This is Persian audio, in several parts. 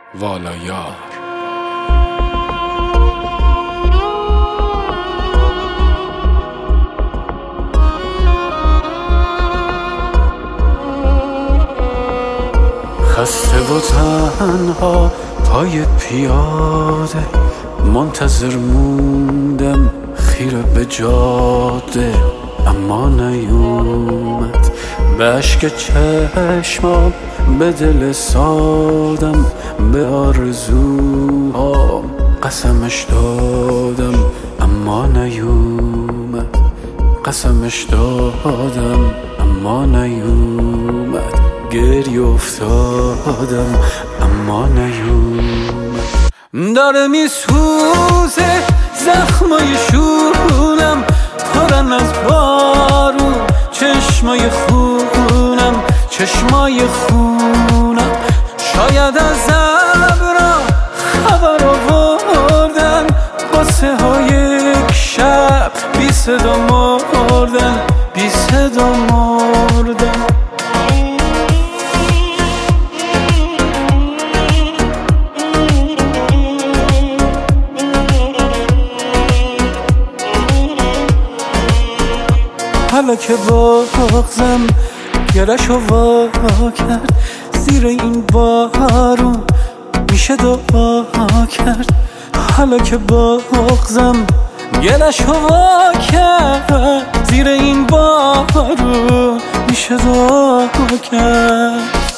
والا یار. خسته و تنها پای پیاده منتظر موندم خیره به جاده، اما نیومد به اشک چشمام، به دل سادم، به آرزوهام قسمش دادم اما نیومد، قسمش دادم اما نیومد، گریه افتادم اما نیومد. داره میسوزه زخمای شونم، پرن از بارون چشمای خونم، چشمای خونم. شاید از ابرا خبر آوردن، قصه های یک شب بی صدا مردن، بی صدا مردن. حالا که بغضم گلشو وا کرد، زیر این بارون میشه دعا کرد. حالا که بغضم گلشو وا کرد، زیر این بارون میشه دعا کرد.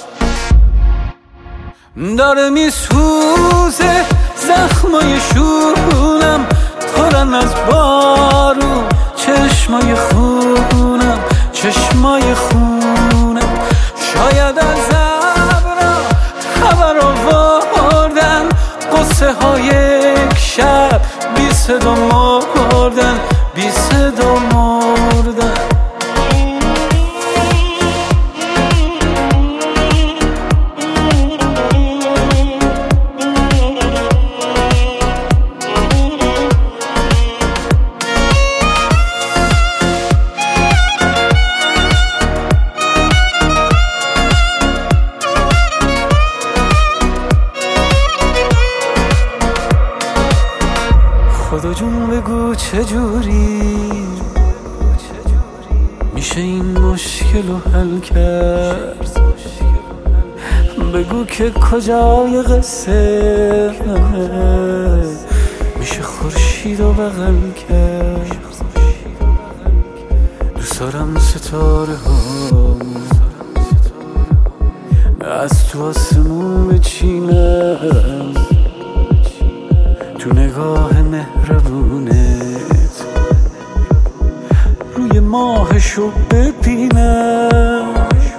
داره میسوزه زخمای شونم، پرن از بارون چشمای خونم، چشمای خونم. شاید از ابرا خبر آوردن، قصه های یک شب بی صدا مردن، بی صدا مردن. خدا جون بگو چجوری میشه این مشکل رو حل کرد، بگو که کجای قصه میشه خورشید رو بغل کرد. دوست دارم ستاره ها از تو آسمون بچینم، تو نگاه مهربونت روی ماهشو ببینم.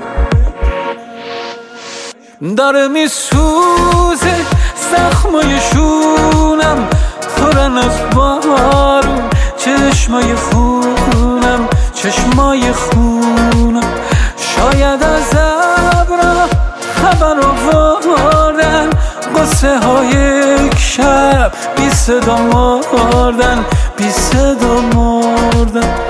داره میسوزه زخمای شونم، پرن از بارون چشمای خونم، چشمای خونم. شاید از ابرا خبر آوردن، قصه های یک شب بی صدا مردن، بی صدا مردن.